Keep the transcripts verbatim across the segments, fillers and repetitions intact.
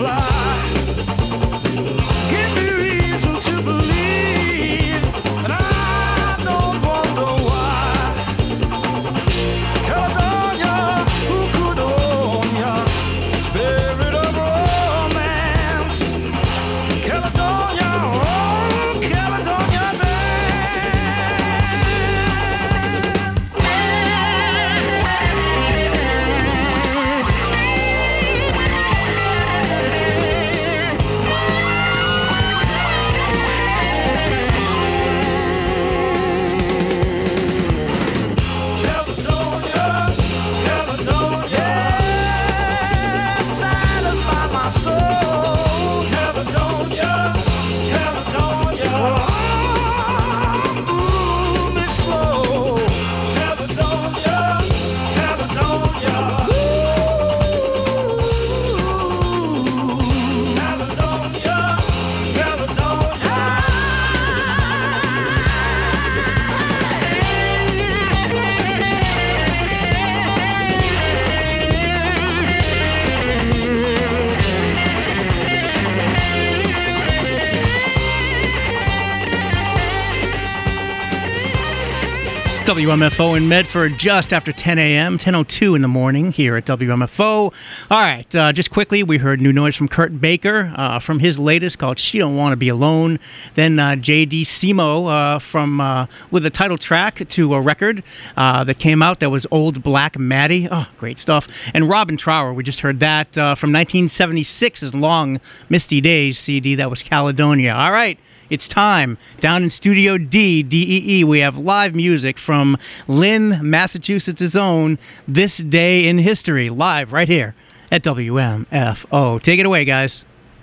W M F O in Medford just after ten a.m., ten oh two in the morning here at W M F O. All right, uh, just quickly, we heard new noise from Kurt Baker uh, from his latest called She Don't Want to Be Alone. Then uh, J D Simo uh, from uh, with a title track to a record uh, that came out that was Old Black Maddie. Oh, great stuff. And Robin Trower, we just heard that uh, from nineteen seventy-six's Long Misty Days C D. That was Caledonia. All right. It's time. Down in Studio D, D E E, we have live music from Lynn, Massachusetts' own This Day in History, live right here at W M F O. Take it away, guys.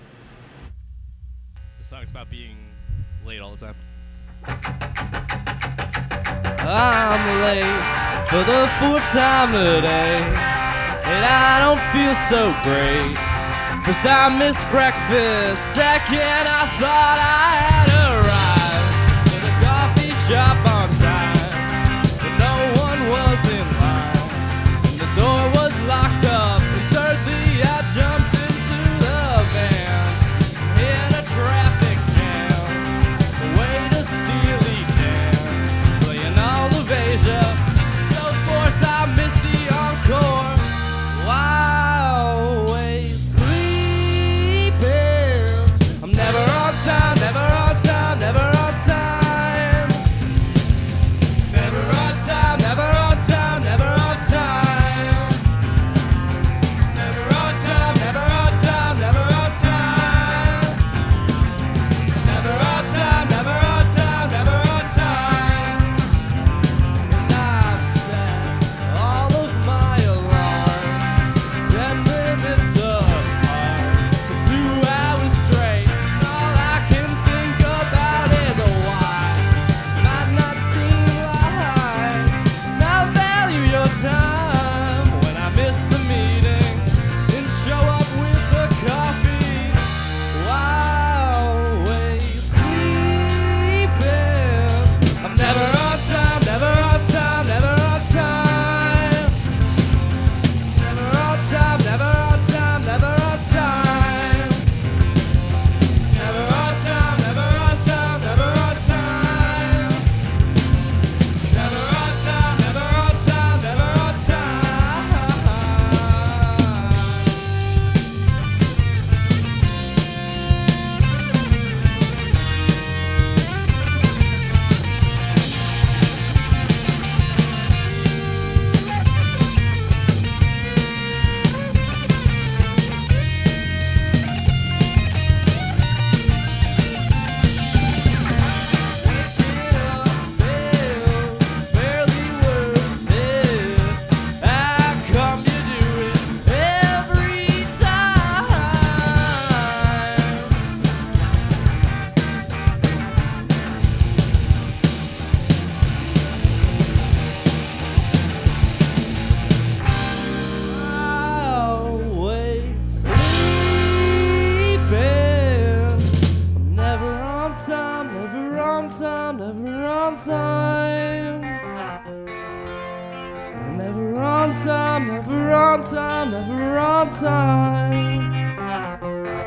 The song's about being late all the time. I'm late for the fourth time today, and I don't feel so great. First I missed breakfast, second I thought I had arrived to the coffee shop on time, but no one was in line, and the door was locked up, and thirdly I jumped into the van, in a traffic jam, away to Steely Dan, playing all of Asia, so forth I missed the encore. Wow, wait. Time, never on time, never on time. Never on time, never on time, never on time. Never on time, never on time, never on time. Never on time, never on time, never on time. And I've set all of my alarms ten minutes apart for two hours straight. Never on time, never on time, never on time.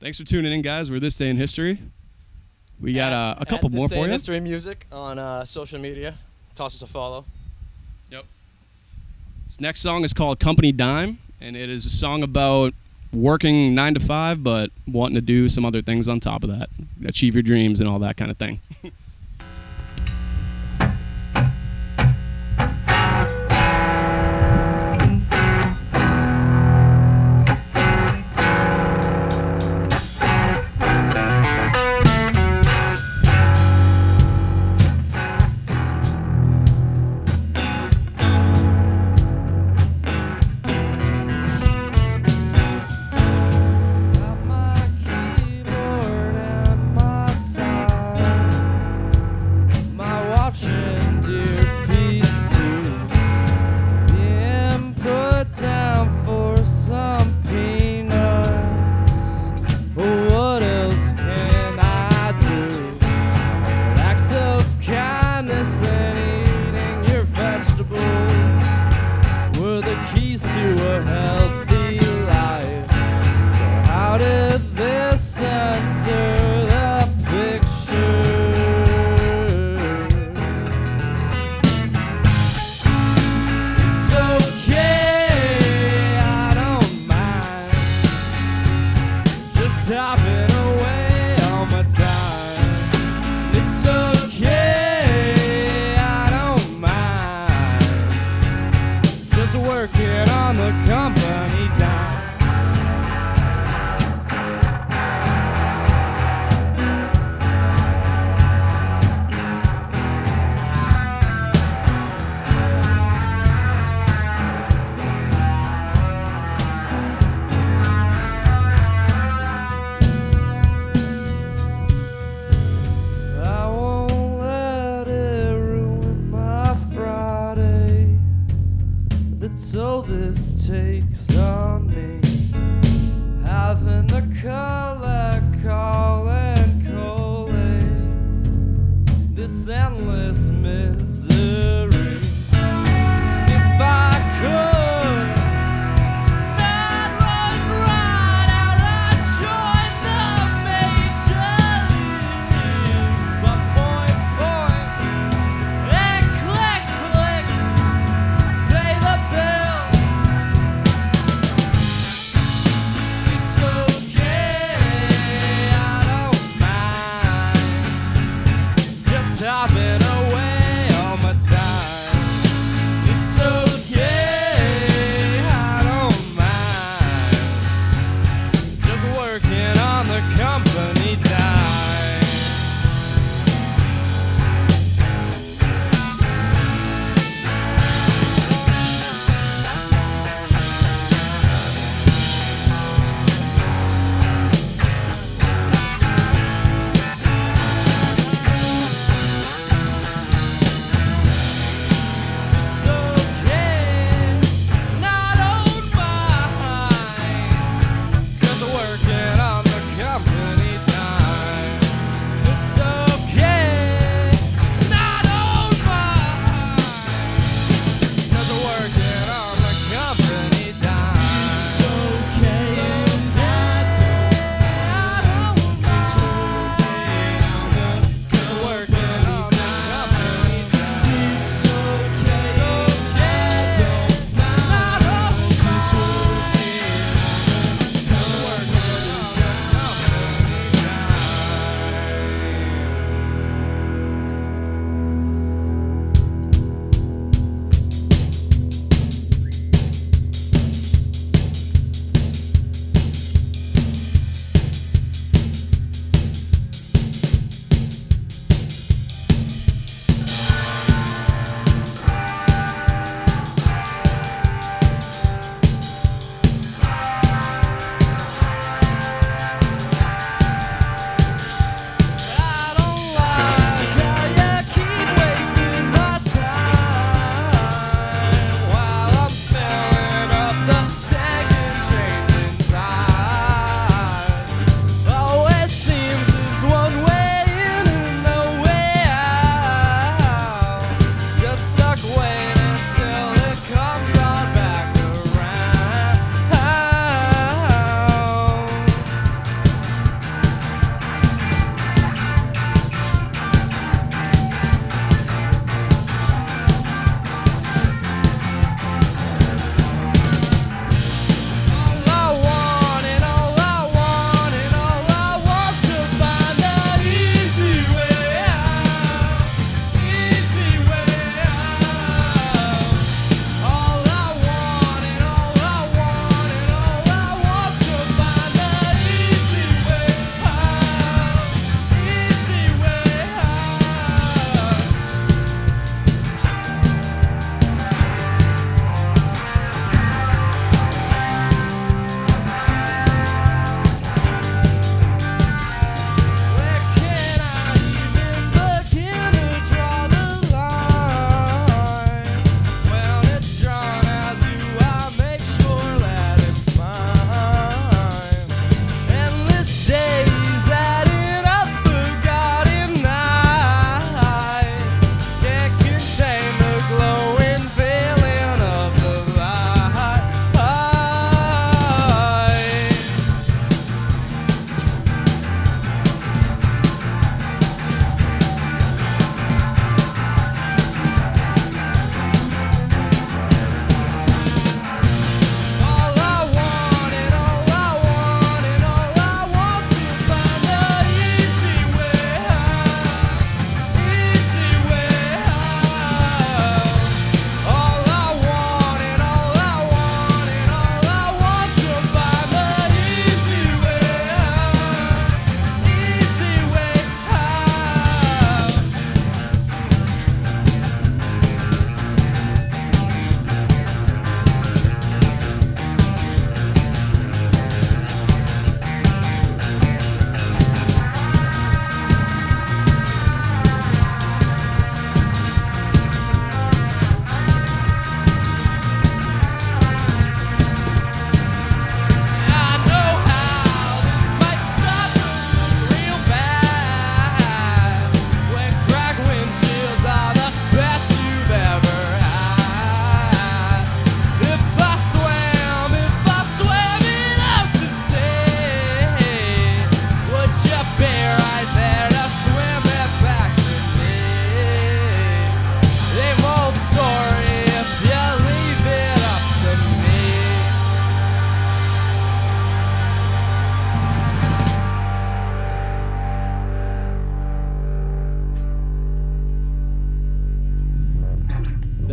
Thanks for tuning in, guys. We're This Day in History. We got uh, a couple At more This Day for in you. History Music on uh, social media. Toss us a follow. Yep. This next song is called Company Dime, and it is a song about working nine to five, but wanting to do some other things on top of that, achieve your dreams and all that kind of thing. Got my keyboard and my tie.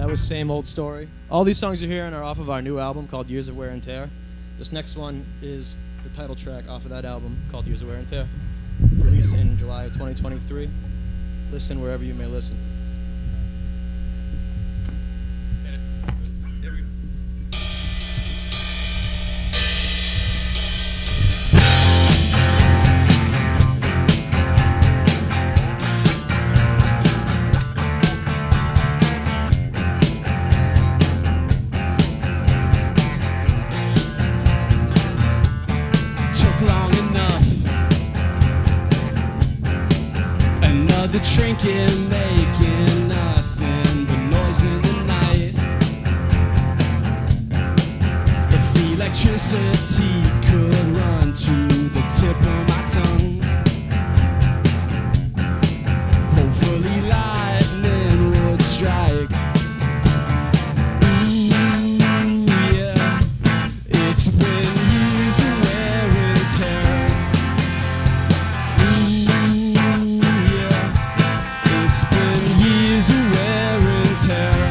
That was Same Old Story. All these songs you're hearing are off of our new album called Years of Wear and Tear. This next one is the title track off of that album called Years of Wear and Tear, released in July of twenty twenty-three. Listen wherever you may listen. The trinket making nothing but noise in the night. If electricity could run to the tip of my tongue, hopefully lightning would strike. Ooh, yeah, it's been years of wear and tear. Years of wear and tear.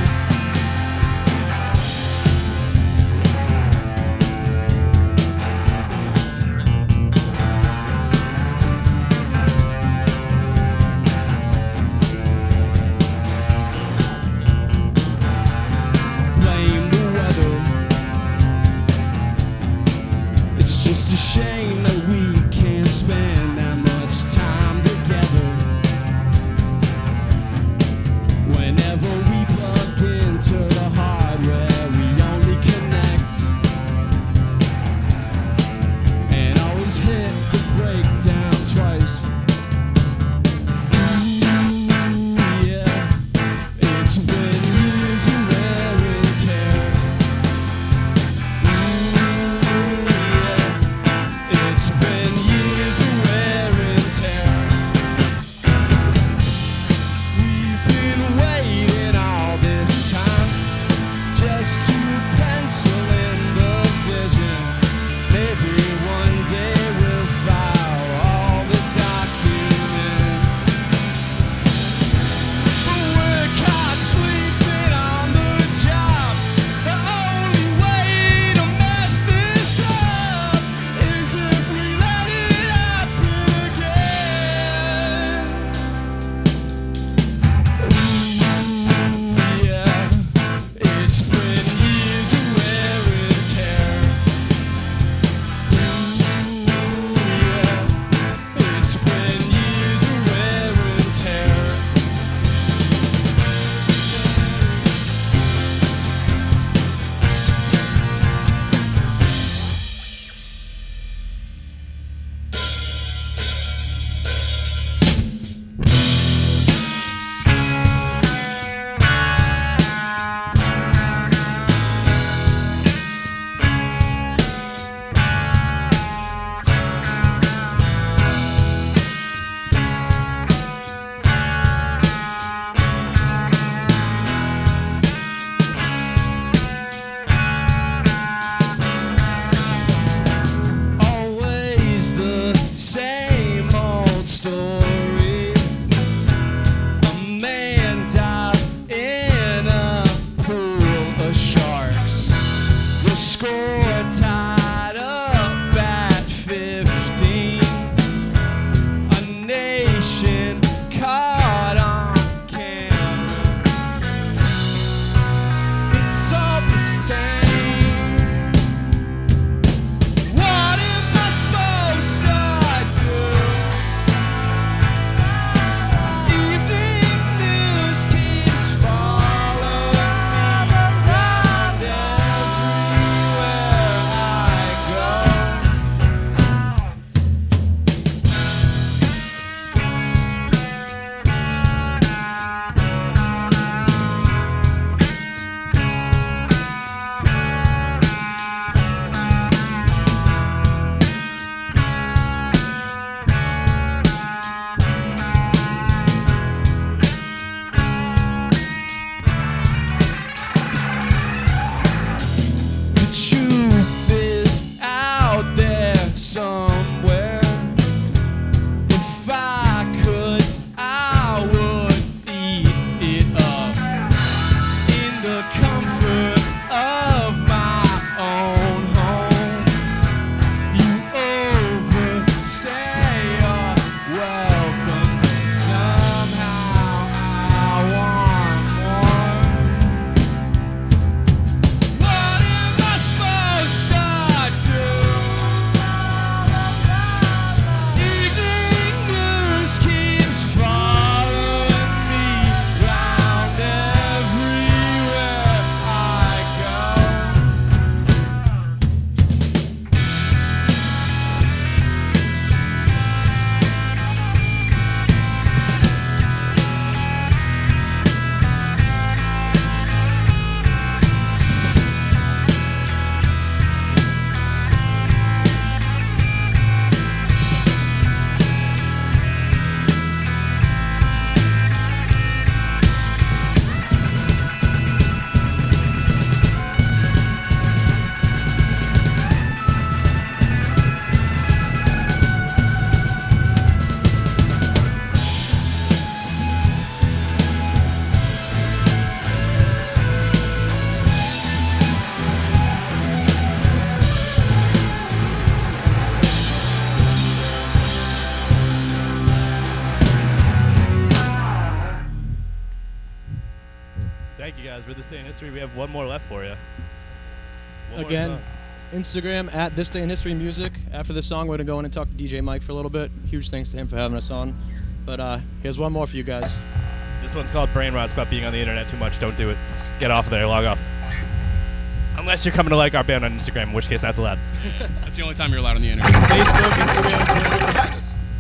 Thank you guys. With This Day in History, we have one more left for you. One more Again, song. Instagram at This Day in History Music. After this song, we're going to go in and talk to D J Mike for a little bit. Huge thanks to him for having us on. But uh, here's one more for you guys. This one's called Brain Rot. It's about being on the internet too much. Don't do it. Just get off of there. Log off. Unless you're coming to like our band on Instagram, in which case that's allowed. That's the only time you're allowed on the internet. Facebook, Instagram, Twitter.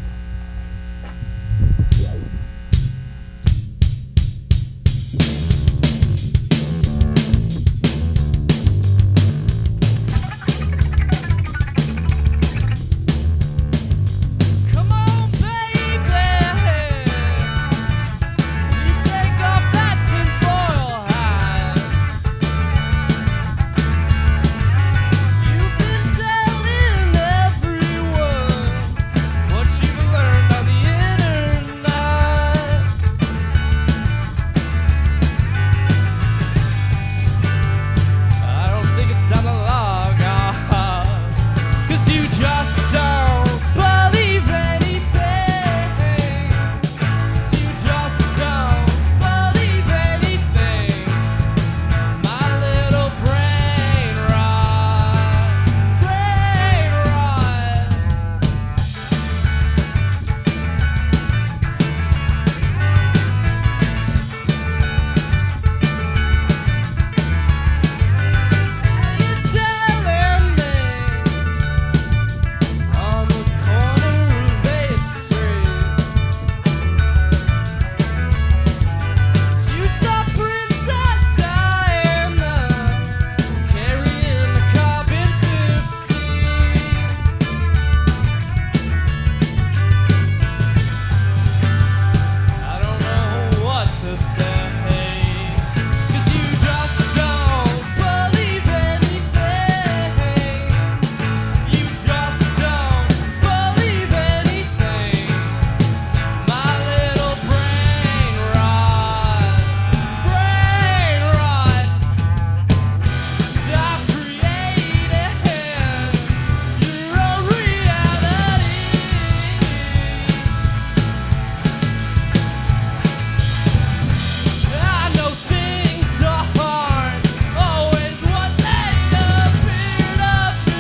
Come on, baby. Please take off that tinfoil hat. You've been telling everyone what you've learned on the internet. I don't think it's time to log off, 'cause you just don't believe anything. 'Cause you just don't believe anything. My little brain rot, brain rot. You're telling me on the corner of eighth Street you saw Princess Diana carrying the carbon fifteen. I don't know what to say, 'cause you just don't believe anything. You just don't believe anything. My little brain rot, brain rot. 'Cause I've created your own reality. I know things aren't always what they appear to be.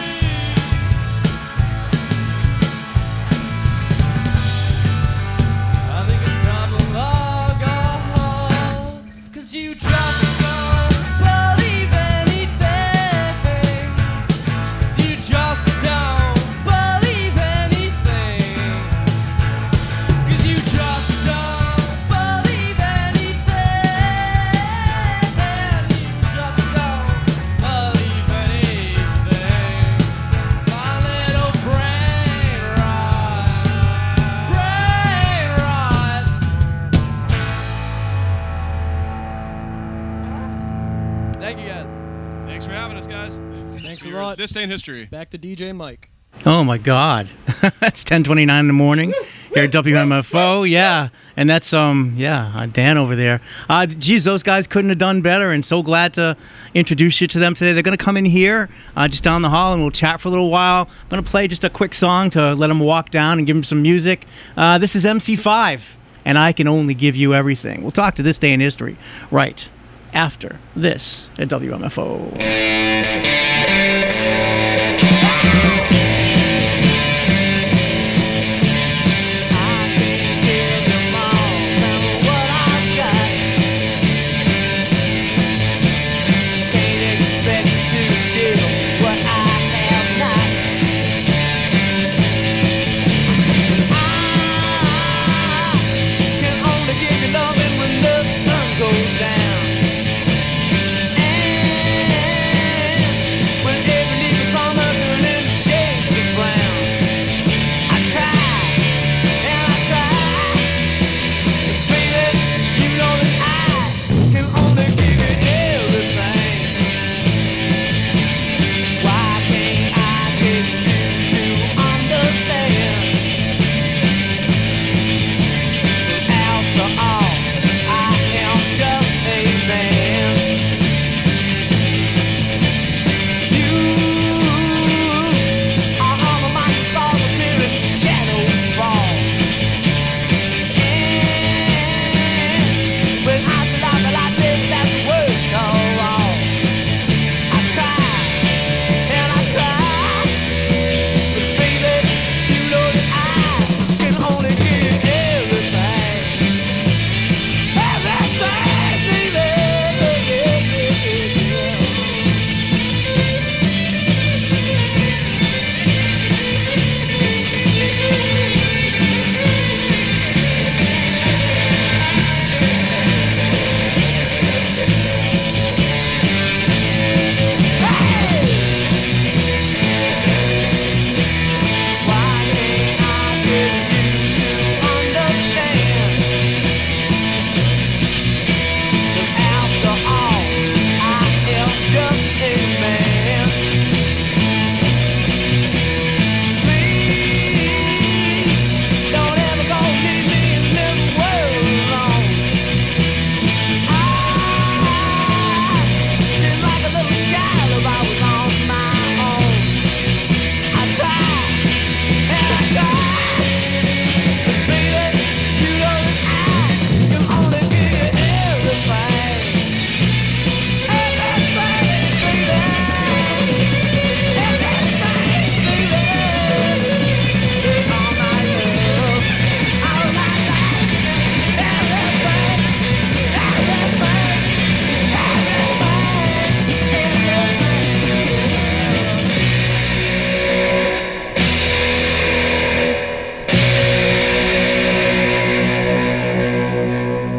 I think it's time to log off, 'cause you just don't believe anything. 'Cause you just don't believe anything. 'Cause you just don't believe anything. You just don't believe anything. My little brain rot, brain rot. Thank you guys. Thanks for having us, guys. Thanks a Your lot. This Day in History. Back to D J Mike. Oh my God, it's ten twenty-nine in the morning here at W M F O. Yeah, and that's um yeah uh, Dan over there. Uh, geez, those guys couldn't have done better, and so glad to introduce you to them today. They're gonna come in here uh, just down the hall, and we'll chat for a little while. I'm gonna play just a quick song to let them walk down and give them some music. Uh, this is M C five, and I Can Only Give You Everything. We'll talk to This Day in History right after this at W M F O. When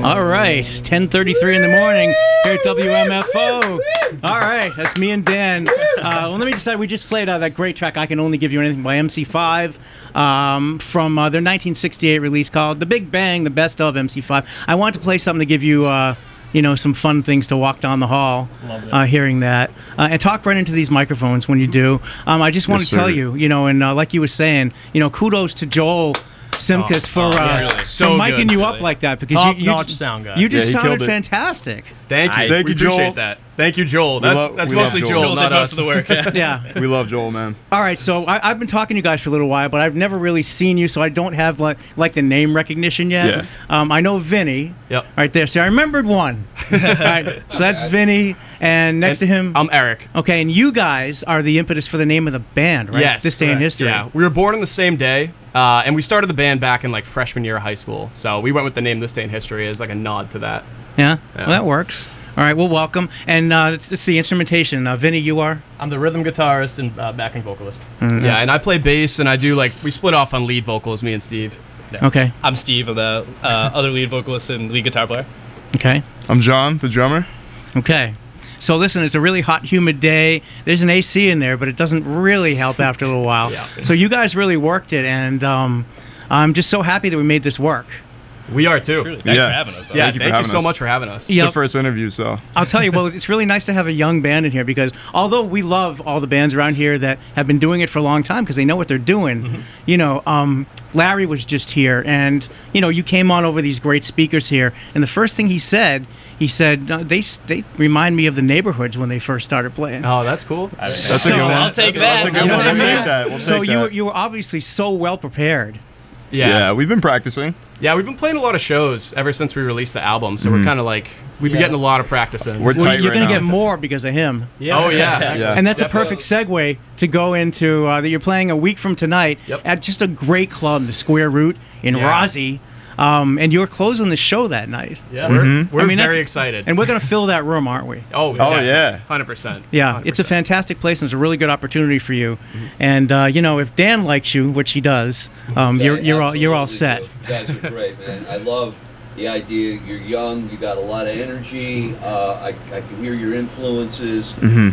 All right, it's ten thirty-three in the morning here at W M F O. All right, that's me and Dan. Uh, well, let me just say, we just played uh, that great track, I Can Only Give You Anything by M C five, um, from uh, their nineteen sixty-eight release called The Big Bang, the best of M C five. I wanted to play something to give you, uh, you know, some fun things to walk down the hall, uh, hearing that. Uh, and talk right into these microphones when you do. Um, I just want Yes, to tell sir. you, you know, and uh, like you were saying, you know, kudos to Joel Simkus for, oh, uh, really? for So miking good, you really. up like that, because Top you, you, notch sound guy. you just Yeah, he sounded killed it. fantastic. Thank you. Thank we you, Joel. appreciate that. Thank you, Joel. That's lo- that's we love mostly Joel. Joel, Joel not did most us. of the work. Yeah. Yeah. We love Joel, man. All right, so I, I've been talking to you guys for a little while, but I've never really seen you, so I don't have like like the name recognition yet. Yeah. Um, I know Vinny. Yep. Right there. See, I remembered one. All right, so that's Vinny, and next to him. I'm Eric. Okay, and you guys are the impetus for the name of the band, right? Yes. This day in history. Yeah, we were born on the same day, uh, and we started the band back in like freshman year of high school. So we went with the name This Day in History as like a nod to that. Yeah? Yeah. Well, that works. All right, well, welcome. And uh, it's, it's the instrumentation. Uh, Vinny, you are? I'm the rhythm guitarist and uh, backing vocalist. Yeah, and I play bass, and I do like we split off on lead vocals, me and Steve. Okay. I'm Steve, I'm the uh, other lead vocalist and lead guitar player. Okay. I'm John, the drummer. Okay. So listen, it's a really hot, humid day. There's an A C in there, but it doesn't really help after a little while. Yeah. So you guys really worked it, and um, I'm just so happy that we made this work. We are too. Truly. Thanks Yeah. for having us. Yeah, Thank you thank for you, having so us. much for having us. It's Yep. the first interview, so. I'll tell you, well, it's really nice to have a young band in here, because although we love all the bands around here that have been doing it for a long time because they know what they're doing, Mm-hmm. you know, um, Larry was just here, and, you know, you came on over these great speakers here, and the first thing he said, he said, uh, they they remind me of the Neighborhoods when they first started playing. Oh, that's cool. That's a So, good one. I'll take That's that. a good You know one. what I We'll mean? take that. We'll So take you, that. you were obviously so well prepared. Yeah. Yeah. we've been practicing. Yeah, we've been playing a lot of shows ever since we released the album, so we're kind of like we've been Yeah. getting a lot of practice in. We're Well, tight you're right going to now. get more because of him. Yeah. Oh, yeah. Yeah. And that's Definitely. a perfect segue to go into uh, that you're playing a week from tonight Yep. at just a great club, the Square Root in Yeah. Rossi. Um, and you're closing the show that night. Yeah. We're, we're I mean, that's- very excited. And we're going to fill that room, aren't we? oh, Oh, yeah. one hundred percent. Yeah, it's a fantastic place, and it's a really good opportunity for you. Mm-hmm. And uh, you know, if Dan likes you, which he does, um, you're Yeah, you're all you're all set. absolutely. You guys are great, man. I love the idea. You're young. You got a lot of energy. Uh, I, I can hear your influences,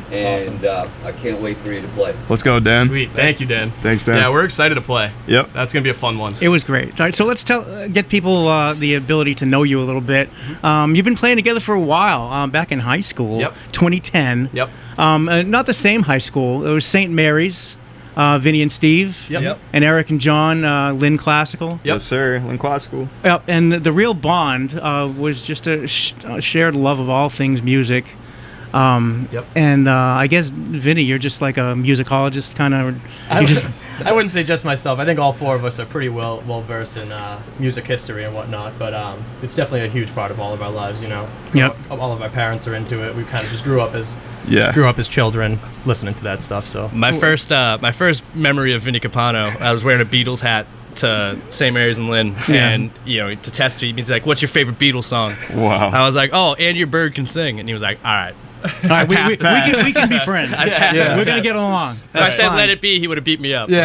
and uh, I can't wait for you to play. Let's go, Dan. Sweet. Thank you, Dan. Thanks, Dan. Yeah, we're excited to play. Yep. That's going to be a fun one. It was great. All right, so let's tell uh, get people uh, the ability to know you a little bit. Um, you've been playing together for a while, um, back in high school, Yep. twenty ten. Yep. Um, uh, not the same high school. It was Saint Mary's, uh, Vinny and Steve. Yep. Yep. And Eric and John, uh, Lynn Classical. Yep. Yes, sir. Lynn Classical. Yep. And the, the real bond uh, was just a, sh- a shared love of all things music. Um, Yep. And uh, I guess, Vinny, you're just like a musicologist, kind of. I, You just I wouldn't say just myself. I think all four of us are pretty well well versed in uh, music history and whatnot. But um, it's definitely a huge part of all of our lives. You know, Yep. all, all of our parents are into it. We kind of just grew up as Yeah. grew up as children listening to that stuff. So my first uh, my first memory of Vinny Capano, I was wearing a Beatles hat to Saint Mary's and Lynn, Yeah. and you know, to test me, he's like, "What's your favorite Beatles song?" Wow. I was like, "Oh, and your bird can sing," and he was like, "All right." All right, we, we, we, can, we can be friends. Yeah. We're gonna get along. If I That's said fine. "Let It Be," he would have beat me up.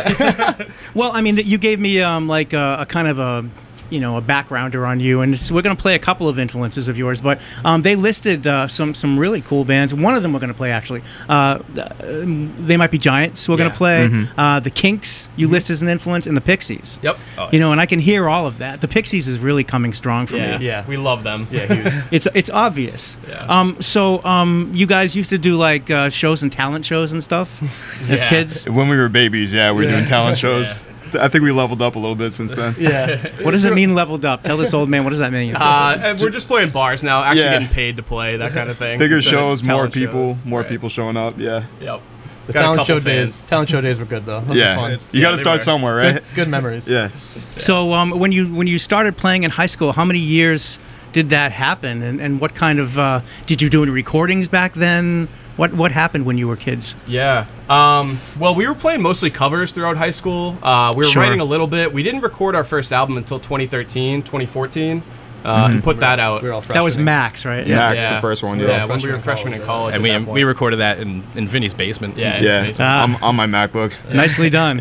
Well, I mean, you gave me um, like a, a kind of a, you know, a backgrounder on you, and it's, we're going to play a couple of influences of yours. But um, they listed uh, some some really cool bands. One of them we're going to play actually. Uh, they might be Giants. We're going Yeah. to play uh, the Kinks. You list as an influence, and the Pixies. Yep. You know, and I can hear all of that. The Pixies is really coming strong for Yeah. me. Yeah. We love them. Yeah, huge. It's it's obvious. Yeah. Um. So um, you guys used to do like uh, shows and talent shows and stuff as Yeah. kids. When we were babies, yeah, we were doing talent shows. I think we leveled up a little bit since then. Yeah. What does it mean, leveled up? Tell this old man. What does that mean? Uh, and we're just playing bars now, actually Yeah. getting paid to play, that kind of thing. Bigger instead of shows, more talent people, shows. more Right. people showing up. Yeah. Yep. The Got a talent couple show days. fans. Talent show days were good though. Those were Yeah. fun. You got to they start were. somewhere, right? Good, good memories. Yeah. So um, when you when you started playing in high school, how many years did that happen, and, and what kind of uh, did you do any recordings back then? What what happened when you were kids? Yeah. Um, well, we were playing mostly covers throughout high school. Uh, we were Sure. writing a little bit. We didn't record our first album until twenty thirteen, twenty fourteen, uh, and put that out. We were all That was freshmen. Max, right? Yeah. Max, the first one, yeah. Yeah, when Freshmen we were in freshmen in college, college. and at we that we point. recorded that in, in Vinny's basement. Yeah. in Yeah. his basement. Ah. on, on my MacBook. Nicely done. Yeah.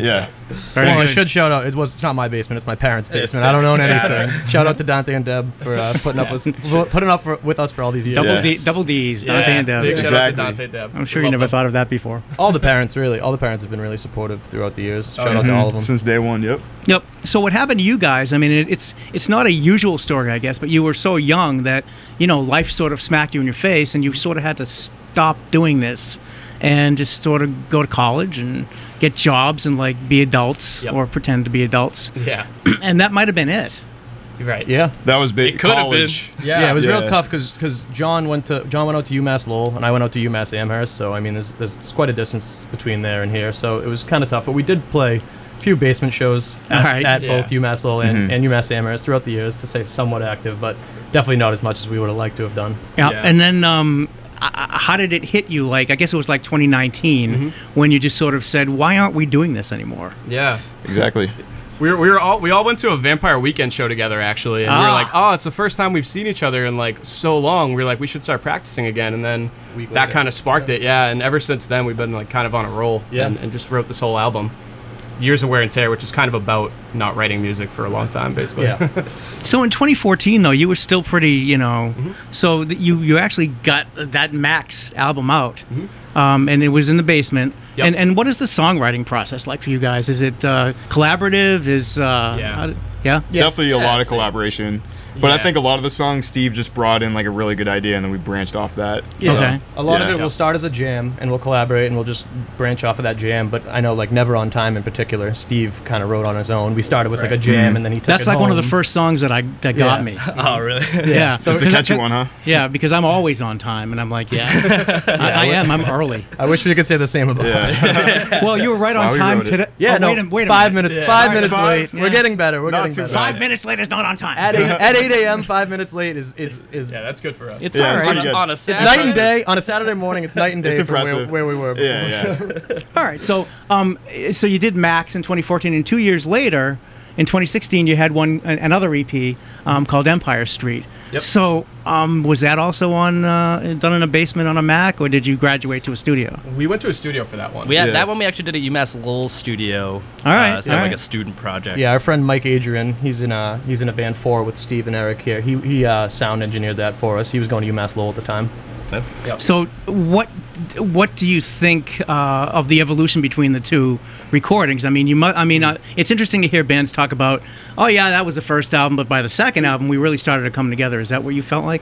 Very Well, I good. should shout out. It was. It's not my basement. It's my parents' basement. I don't own anything. Shout out to Dante and Deb for uh, putting up with putting up for, with us for all these years. Double Yeah. D, double D's, Dante and Deb. Big shout Exactly. out to Dante Deb. I'm sure you never thought of that before. All the parents, really. All the parents have been really supportive throughout the years. Shout out to Mhm. all of them. Since day one, yep. Yep. So what happened to you guys? I mean, it, it's it's not a usual story, I guess, but you were so young that you know life sort of smacked you in your face, and you sort of had to stop doing this and just sort of go to college and get jobs and like be adults Yep. or pretend to be adults, Yeah. and that might have been it. Right. Yeah. That was big. It could have been. college. Yeah, it was real Yeah. tough because John went to John went out to UMass Lowell and I went out to UMass Amherst. So I mean, there's, there's it's quite a distance between there and here. So it was kind of tough. But we did play a few basement shows at, All right. at Yeah. both UMass Lowell and, Mhm. and UMass Amherst throughout the years to stay somewhat active, but definitely not as much as we would have liked to have done. Yeah. Yeah. And then, um, I- I- how did it hit you? Like, I guess it was like twenty nineteen when you just sort of said, "Why aren't we doing this anymore?" Yeah. Exactly. We were, we were all we all went to a Vampire Weekend show together actually, and we were Ah. like, oh, it's the first time we've seen each other in like so long. We were like, we should start practicing again, and then Week that later. kind of sparked it, yeah. And ever since then, we've been like kind of on a roll, Yeah. and, and just wrote this whole album, Years of Wear and Tear, which is kind of about not writing music for a long time, basically. Yeah. So in twenty fourteen, though, you were still pretty, you know, so that you you actually got that Max album out, um, and it was in the basement. Yep. And and what is the songwriting process like for you guys? Is it uh, collaborative? Is uh, Yeah. how d- yeah. Definitely a yeah, lot of it's like- collaboration. But I Yeah. think a lot of the songs, Steve just brought in like a really good idea, and then we branched off that. Yeah. Okay. A lot of Yeah. it will start as a jam, and we'll collaborate, and we'll just branch off of that jam. But I know, like Never on Time in particular, Steve kind of wrote on his own. We started with like a Right. jam, and then he took That's it like one of the home. first songs that I that got Yeah. me. Oh, really? Yeah. So- It's a 'cause I- catchy one, huh? Yeah, because I'm always on time, and I'm like, yeah, I, I am. I'm early. I wish we could say the same about us. Yeah. Well, you were right That's on why we time wrote it. today. Yeah, oh, no, wait a, wait a five minute. minutes, Yeah. five All right, minutes five, late. yeah. We're getting better. We're Not getting too better. bad. Five minutes later is not on time. At eight, at eight a.m., five minutes late is is is. Yeah, that's good for us. It's Yeah, all it's right. pretty good. On a It's Saturday. night and day on a Saturday morning. It's night and day It's from where, impressive. where we were. Before. Yeah, yeah. All right. So, um, so you did Max in twenty fourteen, and two years later, in twenty sixteen, you had one an- another E P um, called Empire Street. Yep. So, um, was that also on uh, done in a basement on a Mac, or did you graduate to a studio? We went to a studio for that one. We had Yeah. that one. We actually did at UMass Lowell Studio. All right, Uh, it's kind all of like right. a student project. Yeah, our friend Mike Adrian, he's in a he's in a band four with Steve and Eric here. He he uh, sound engineered that for us. He was going to UMass Lowell at the time. So, what what do you think uh, of the evolution between the two recordings? I mean, you mu- I mean, uh, it's interesting to hear bands talk about, oh yeah, that was the first album, but by the second album, we really started to come together. Is that what you felt like?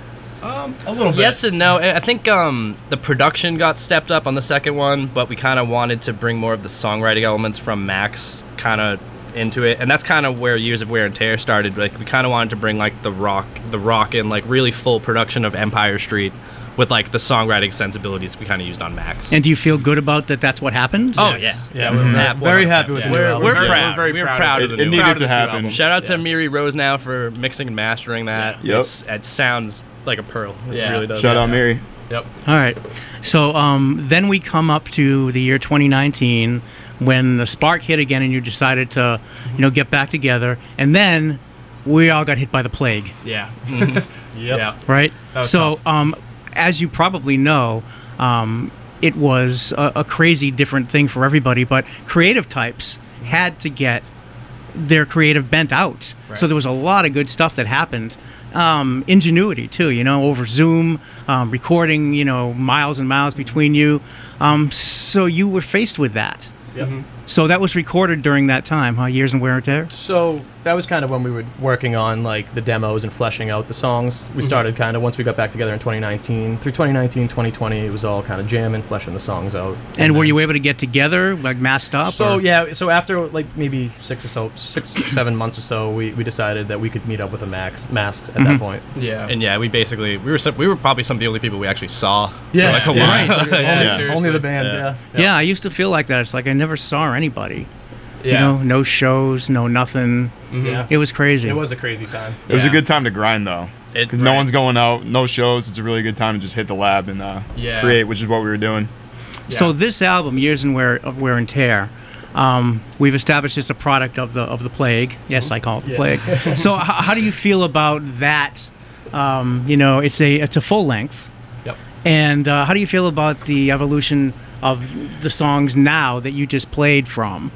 a little bit. Yes and no. I I think um, the production got stepped up on the second one, but we kind of wanted to bring more of the songwriting elements from Max kind of into it, and that's kind of where Years of Wear and Tear started. Like we kind of wanted to bring like the rock, the rock, and like really full production of Empire Street with like the songwriting sensibilities we kind of used on Max. And do you feel good about that? That's what happened? oh Yes. yeah, Yeah, we're Yeah, very one happy hundred with percent. the Yeah. new album. We're, We're proud. very We're proud proud of of it. the It new needed Proud of to this new happen. album. Shout out to Yeah. Miri Rose now for mixing and mastering that. Yep. It's, it sounds like a pearl. It Yeah. really does. Shout out Mary. Yep. All right. So um, then we come up to the year twenty nineteen when the spark hit again and you decided to, you know, get back together. And then we all got hit by the plague, Yeah. Yep. Yeah. right? That was So tough. um, as you probably know, um, it was a, a crazy different thing for everybody, but creative types had to get their creative bent out. Right. So there was a lot of good stuff that happened. Um, ingenuity too, you know, over Zoom, um, recording, you know, miles and miles between you. Um, so you were faced with that. Yep. So that was recorded during that time, huh? Years and Wear and Tear. So that was kind of when we were working on like the demos and fleshing out the songs. We started kind of once we got back together in twenty nineteen. Through twenty nineteen, twenty twenty, it was all kind of jamming, fleshing the songs out. And were then- you able to get together, like masked up? So or- yeah, so after like maybe six or so, six, six seven months or so, we, we decided that we could meet up with a max masked at that point. Yeah. And yeah, we basically we were some, we were probably some of the only people we actually saw. Yeah. for like a Yeah. while. Only, Yeah. only Seriously. the band. Yeah. Yeah. Yeah, I used to feel like that. It's like I never saw anybody. Yeah. You know, no shows, no nothing. Mhm. Yeah. It was crazy. It was a crazy time. It was a Yeah. good time to grind though, It- because no right. one's going out, no shows. It's a really good time to just hit the lab and uh, Yeah. create, which is what we were doing. So Yeah. this album, Years and Wear of Wear and Tear, um, we've established it's a product of the of the plague. Yes, I call it the Yeah. plague. So h- how do you feel about that? Um, you know, it's a it's a full length. Yep. And uh, how do you feel about the evolution of the songs now that you just played from?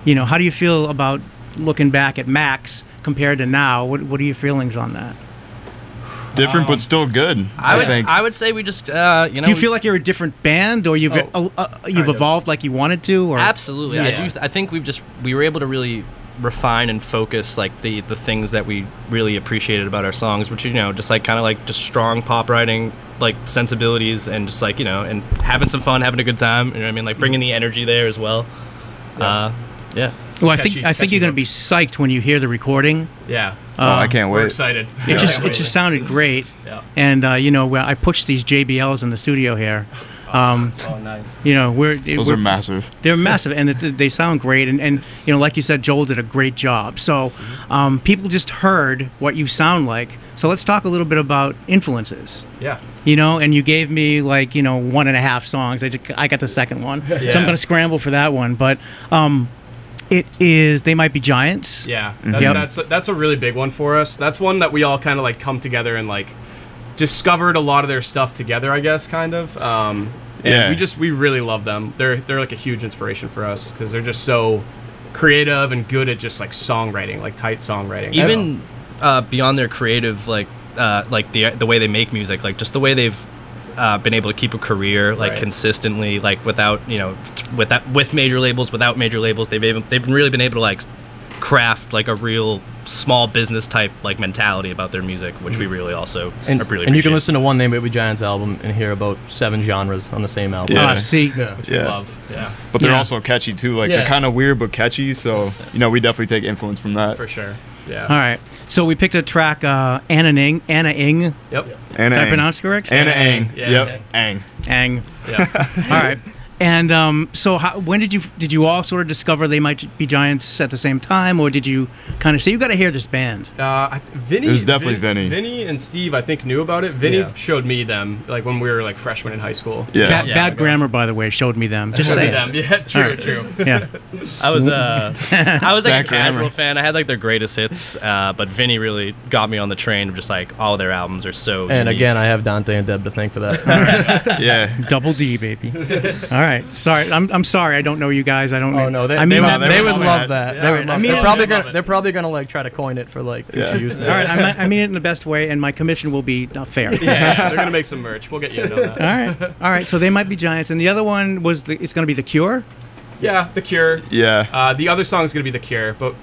you know, how do you feel about looking back at Max compared to now? What What are your feelings on that? Different, but still good. I I, would think. I would say we just uh, you know Do you we- feel like you're a different band, or you've Oh, uh, uh, you've kind of. evolved like you wanted to? Or Absolutely, I Yeah. do. Th- I think we've just we were able to really refine and focus like the the things that we really appreciated about our songs, which you know, just like kind of like just strong pop writing, like sensibilities, and just like you know, and having some fun, having a good time. You know what I mean? Like bringing the energy there as well. Yeah. Uh, yeah. Well, I Catchy- think I think catchy you're going to be hooks. psyched when you hear the recording. Yeah. oh, I can't We're wait. excited. It just it just sounded great. Yeah. And uh, you know, where I pushed these J B Ls in the studio here. Um, Oh, nice. you know, we're Those we're, are massive. They're massive, and it, they sound great. And, and you know, like you said, Joel did a great job. So um, people just heard what you sound like. So let's talk a little bit about influences. Yeah. You know, and you gave me like you know one and a half songs. I, just, I got the second one, so I'm Yeah. going to scramble for that one. But um, it is They Might Be Giants. Yeah, that, Yep. that's that's a really big one for us. That's one that we all kind of like come together and like discovered a lot of their stuff together, I guess, kind of. Um, and Yeah. we just we really love them. They're they're like a huge inspiration for us because they're just so creative and good at just like songwriting, like tight songwriting. Even uh, beyond their creative, like uh, like the the way they make music, like just the way they've uh, been able to keep a career like Right. consistently, like without you know, with that with major labels, without major labels, they've able, they've really been able to like craft like a real small business type like mentality about their music, which we really also And, really and you can appreciate. listen to one They Might Be Giants album and hear about seven genres on the same album. Yeah. Ah, see, Yeah. which we Yeah. love. Yeah, But they're Yeah. also catchy too. Like Yeah. they're kind of weird but catchy. So you know, we definitely take influence from that. for sure. Yeah. all right. So we picked a track, uh, Anna Ing. Anna Ing. Yep. Anna Did I Ang. pronounce it correct? Anna Ang. Ang. Yeah. Yep. Ang. Ang. Yeah. All right. And um, so, how, when did you did you all sort of discover They Might Be Giants at the same time, or did you kind of say you got to hear this band? Uh, I, Vinny. It was definitely Vin- Vinny. Vinny and Steve, I think, knew about it. Vinny Yeah. showed me them like when we were like freshmen in high school. Yeah. Bad, Yeah, bad I grammar, by the way, showed me them. Just Showed me say them. Yeah. True. Alright. True. yeah. I was uh, I was like Back a casual grammar. fan. I had like their greatest hits, uh, but Vinny really got me on the train of just like all their albums are so. And unique. again, I have Dante and Deb to thank for that. Yeah. Double D, baby. All right. Sorry, I'm, I'm sorry. I don't know you guys. I don't. Oh no, they, I mean, they, that- would, they they would would love love that. that. They They would- would I love- mean, they're they probably would love gonna it. they're probably gonna like try to coin it for like future Yeah. use. all right. I, mean- I mean it in the best way, and my commission will be uh, fair. Yeah. They're gonna make some merch. We'll get you into that. All right. All right. So They Might Be Giants, and the other one was the, it's going to be The Cure. Yeah. The Cure. Yeah. Uh, the other song is gonna be The Cure, but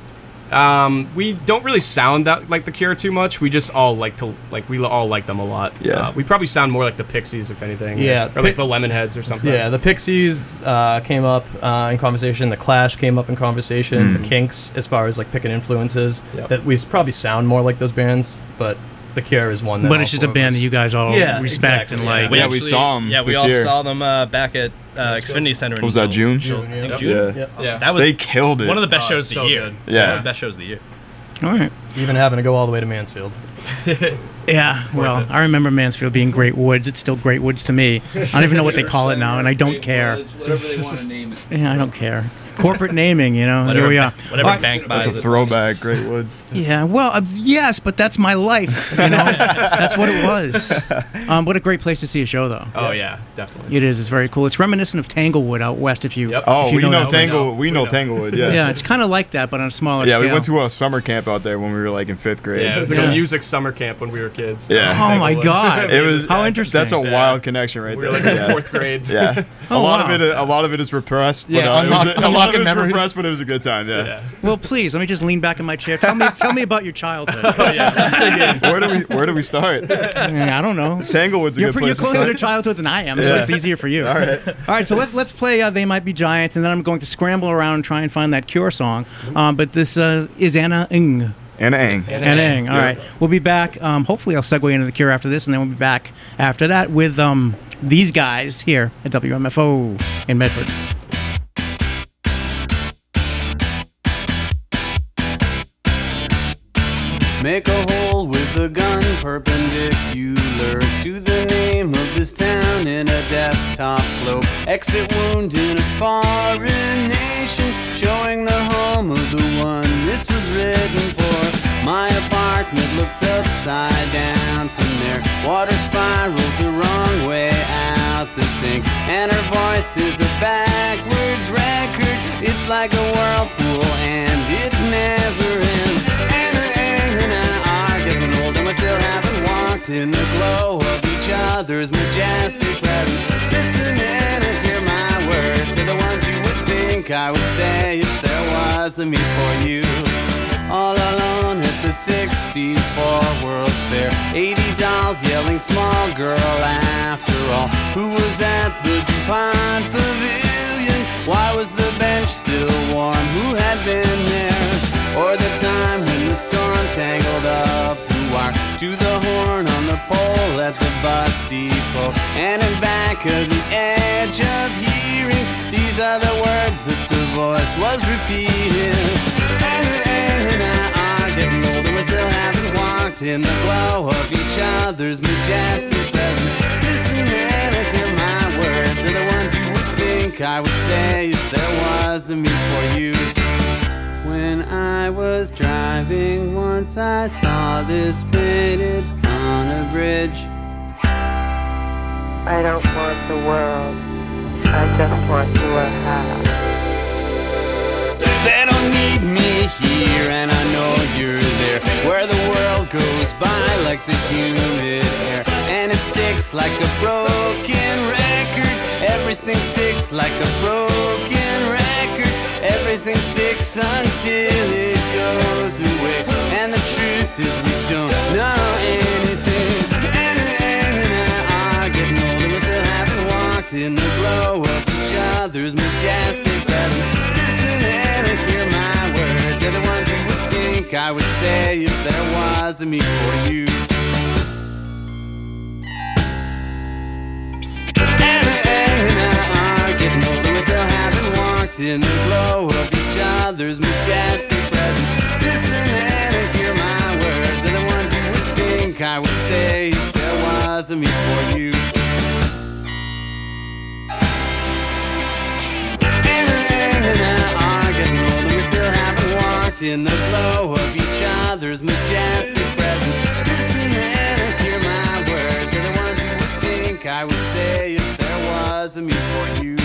um, we don't really sound that like The Cure too much. We just all like to like we all like them a lot. Yeah. Uh, we probably sound more like the Pixies, if anything. Yeah, Or like Pi- the Lemonheads or something. Yeah, the Pixies uh, came up uh, in conversation. The Clash came up in conversation. The Kinks, as far as like picking influences, Yep. that we s- probably sound more like those bands. But The Cure is one that. But all it's just a four of band us- that you guys all Yeah, respect exactly, and yeah. like. Yeah, we actually- saw 'em Yeah, we this all year. saw them uh, back at uh, Xfinity Center. in What was that, June? June, I think yeah. June. Yeah. Yep. Yeah. That was They killed it. one of the best Oh, shows of so the year. good. Yeah. One of the best shows of the year. All right. Even having to go all the way to Mansfield. Yeah, well, I remember Mansfield being Great Woods. It's still Great Woods to me. I don't even know what they call it now, and I don't care. It's whatever they want to name it. Yeah, I don't care. Corporate naming, you know. Whatever, Here we are. ba- whatever All right. bank buys That's a it. throwback. Great Woods. Yeah, well, uh, yes, but that's my life. You know, that's what it was. Um, what a great place to see a show, though. Oh yeah, definitely. It is. It's very cool. It's reminiscent of Tanglewood out west. If you, Yep. Oh, if you we know, that place. Tangle. We We know know. Tanglewood. Yeah. Yeah, it's kind of like that, but on a smaller Yeah, scale. we went to a summer camp out there when we were like in fifth grade. Yeah, it was like Yeah. a music summer camp when we were kids. Yeah. Oh my God! It was How interesting. That's a Yeah. wild connection right We were there. like in yeah. fourth grade. Yeah. Oh, a lot wow. of it. A lot of it is repressed. But, Yeah, uh, it was unlock- a, a lot of unlocking it is memories. repressed, but it was a good time. Yeah. Yeah. Well, please let me just lean back in my chair. Tell me, tell me about your childhood. Oh yeah. Let's dig in. Where do we Where do we start? I don't know. Tanglewood's a You're, good pre- you're place to closer to start. childhood than I am, so Yeah. it's easier for you. All right. All right, so let, let's play uh, They Might Be Giants, and then I'm going to scramble around and try and find that Cure song. Um, but this uh, is Anna Ing. Anna Ang. Anna Ing. All Yeah. right. We'll be back. Um, hopefully, I'll segue into the Cure after this, and then we'll be back after that with um, these guys here at W M F O in Medford. Make a hole with a gun perpendicular to the name of this town in a desktop globe. Exit wound in a foreign nation, showing the home of the one this was written for. My apartment looks upside down from there. Water spirals the wrong way out the sink, and her voice is a backwards record. It's like a whirlpool, and it never ends. And, and, and I are getting old, and we still haven't walked in the glow of each other's majestic presence. Listen and hear my words, to the ones you would think I would say if there was a me for you. All alone at the sixty-four World's Fair, eighty dolls yelling small girl after all. Who was at the DuPont Pavilion? Why was the bench still warm? Who had been there? Or the time when the storm tangled up the wire to the horn on the pole at the bus depot, and in back of the edge of hearing, these are the words that the voice was repeating. And, and I are getting old, and we still haven't walked in the glow of each other's majestic presence. Listen and hear my words, are the ones you would think I would say if there was a me for you. When I was driving once, I saw this painted on a bridge. I don't want the world, I just want your house. They don't need me here, and I know you're there, where the world goes by like the humid air, and it sticks like a broken record. Everything sticks like a broken record. Everything sticks until it goes away, and the truth is we don't know anything. And, and, and I are getting old, and we still haven't walked in the glow of each other's majestic presence. Listen and hear my words, they're the ones you would think I would say if there was a me for you. And, and I are getting old, and we still haven't walked in the glow of each other's majestic presence. Listen and hear my words, they're the ones you would think I would say if there was a me for you. In the glow of each other's majestic presence. Listen and hear my words, they're the ones you would think I would say if there was a me for you.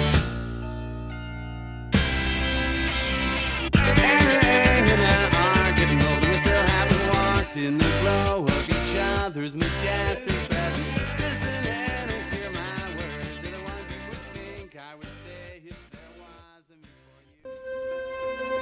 And I are getting old, and we still haven't walked in the glow of each other's majestic presence. Listen and hear my words, they're the ones you would think I would say if there was a me for you.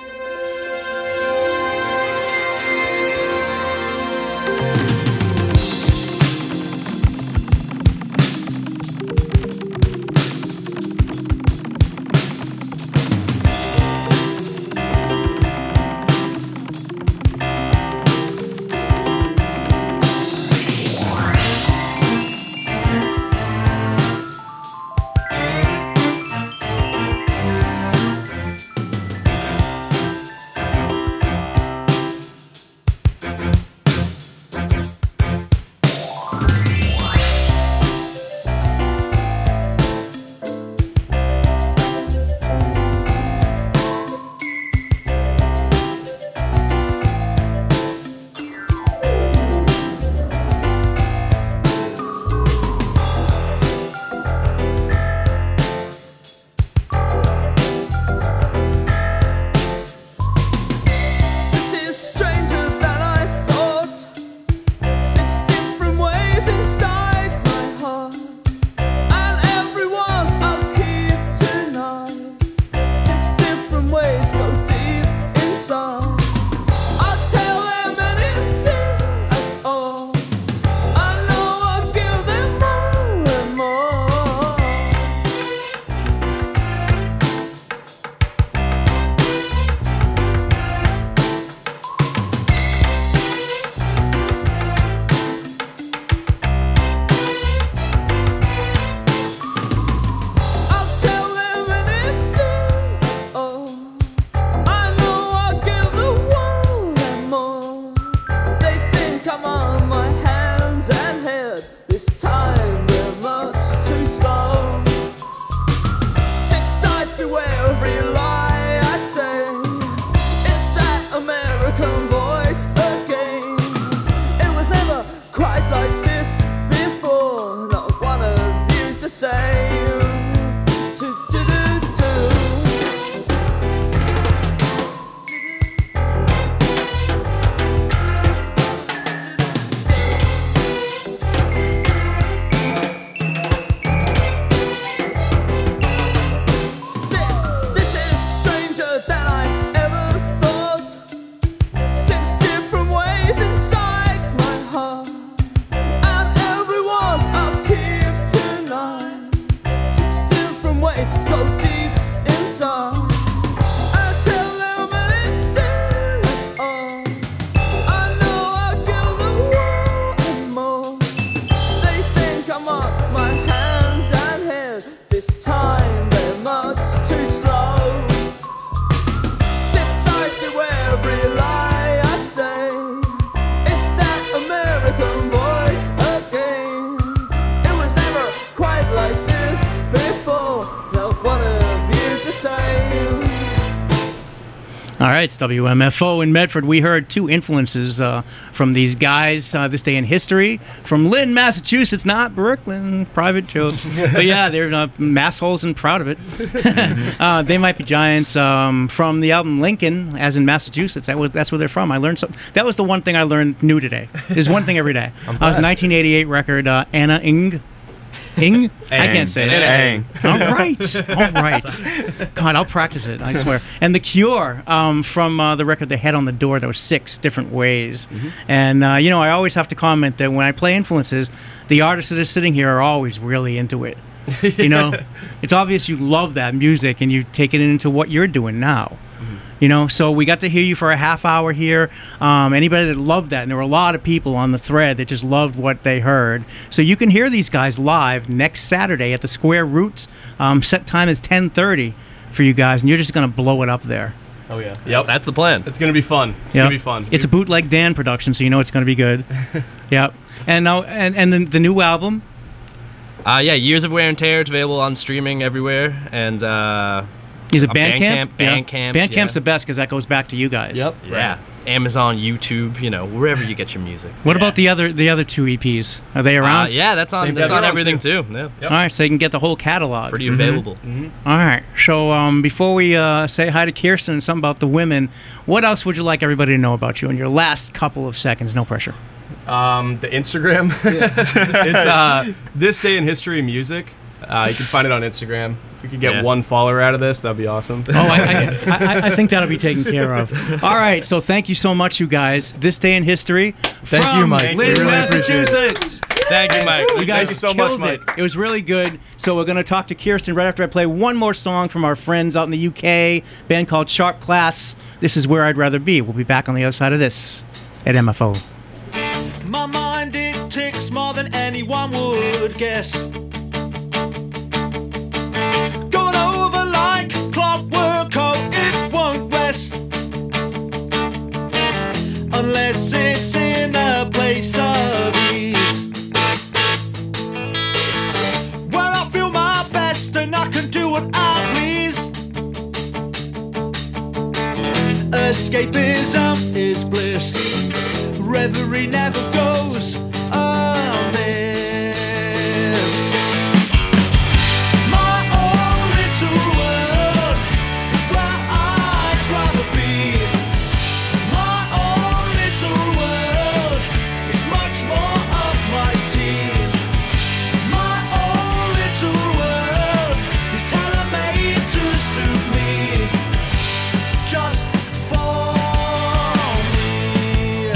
All right, it's W M F O in Medford. We heard two influences uh, from these guys uh, this day in history. From Lynn, Massachusetts, not Brooklyn, private joke. But yeah, they're uh, massholes and proud of it. uh, they Might Be Giants um, from the album Lincoln, as in Massachusetts. That was, that's where they're from. I learned something. That was the one thing I learned new today. There's one thing every day. Uh, it was nineteen eighty-eight record, uh, Anna Ing. Ing? I can't say that. Ang. All right. All right. God, I'll practice it, I swear. And The Cure um, from uh, the record The Head on the Door. There were six different ways. Mm-hmm. And, uh, you know, I always have to comment that when I play influences, the artists that are sitting here are always really into it. You know? It's obvious you love that music and you take it into what you're doing now. You know, so we got to hear you for a half hour here. Um, anybody that loved that, and there were a lot of people on the thread that just loved what they heard. So you can hear these guys live next Saturday at the Square Roots. Um, set time is ten thirty for you guys, and you're just going to blow it up there. Oh, yeah. Yep, that's the plan. It's going to be fun. It's Yep. going to be fun. It's a Bootleg Dan production, so you know it's going to be good. Yep. And now, and, and the, the new album? Uh, yeah, Years of Wear and Tear. It's available on streaming everywhere. And, uh... Is it Uh, Bandcamp? Bandcamp, Bandcamp, Yeah. Bandcamp's yeah. the best because that goes back to you guys. Yep. Yeah. Amazon, YouTube, you know, wherever you get your music. What Yeah. about the other the other two E Ps? Are they around? Uh, yeah, that's on. Same That's thing. on They're on everything too. too. Yeah. Yep. All right, so you can get the whole catalog. Pretty available. All right. So um, before we uh, say hi to Kirsten and something about the women, what else would you like everybody to know about you in your last couple of seconds? No pressure. Um, the Instagram. It's uh, This Day in History Music. Uh, you can find it on Instagram. If we could get Yeah. one follower out of this, that'd be awesome. Oh, I, I, I, I think that'll be taken care of. All right. So thank you so much, you guys. This day in history. Thank from you, Mike. Lynn, We really appreciate it. Massachusetts. Thank you, Mike. You guys Thank you so much, killed it. Mike. It was really good. So we're going to talk to Kirsten right after I play one more song from our friends out in the U K, band called Sharp Class. This is Where I'd Rather Be. We'll be back on the other side of this at M F O. My mind, it ticks more than anyone would guess. Going over like clockwork, oh, it won't rest. Unless it's in a place of ease, where I feel my best and I can do what I please. Escapism is bliss. Reverie never goes amiss. My own little world is where I'd rather be. My own little world is much more of my scene. My own little world is tailor-made to suit me, just for me.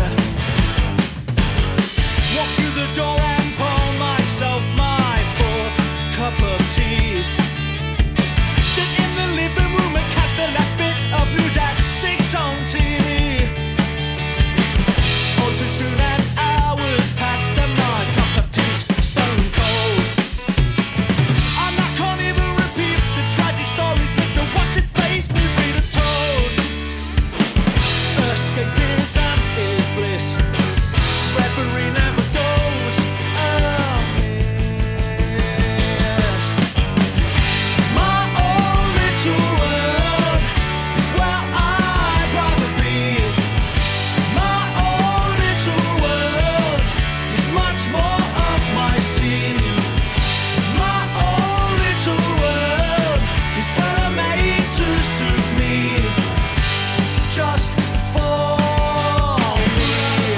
Walk through the door and pour myself my fourth cup of tea. Sit in the living room and catch the last bit of news at six on T V. All too soon an hour's past and my cup of tea's stone cold. And I can't even repeat the tragic stories that the what's-his-face newsreader told. Escapism is bliss. Reverie never goes amiss. My own little world is where I'd rather be. My own little world is much more of my scene. My own little world is tailor-made to suit me, just for me.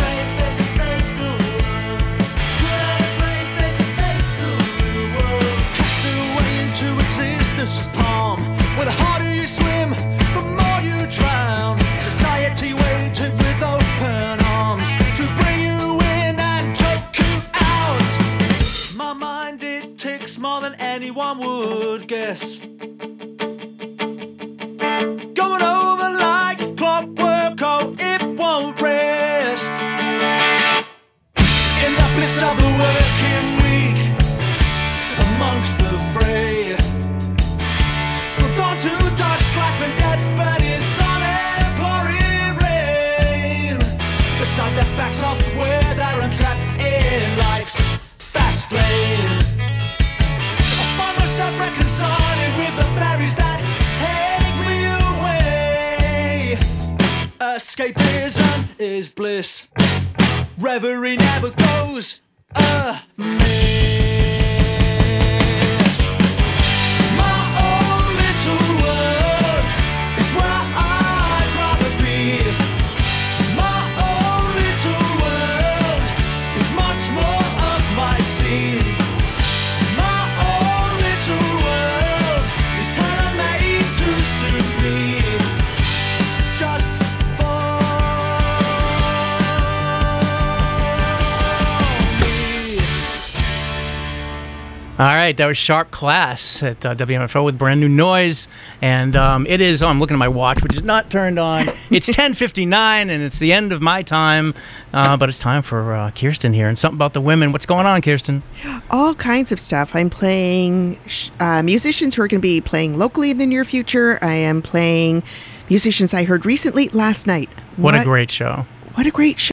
Cast away into existence's palm, where the harder you swim, the more you drown. Society waited with open arms to bring you in and choke you out. My mind, it ticks more than anyone would guess. Going over like clockwork, oh, it won't rest. In the bliss of the working week, amongst the fray, from dawn to dusk, life and death burns on a pouring rain. Beside the facts of where I'm trapped in life's fast lane, I find myself reconciling with the fairies that take me away. bliss. Reverie never goes amiss. My own little world is where I'd rather be. My own little world is much more of my scene. My own little world is tailor-made to suit me. Just for All right, that was Sharp Class at uh, W M F O with Brand New Noise, and um, it is. Oh, I'm looking at my watch, which is not turned on. It's ten fifty-nine, and it's the end of my time, uh, but it's time for uh, Kirsten here and something about the women. What's going on, Kirsten? All kinds of stuff. I'm playing sh- uh, musicians who are going to be playing locally in the near future. I am playing musicians I heard recently last night. What, what a great show! What a great show!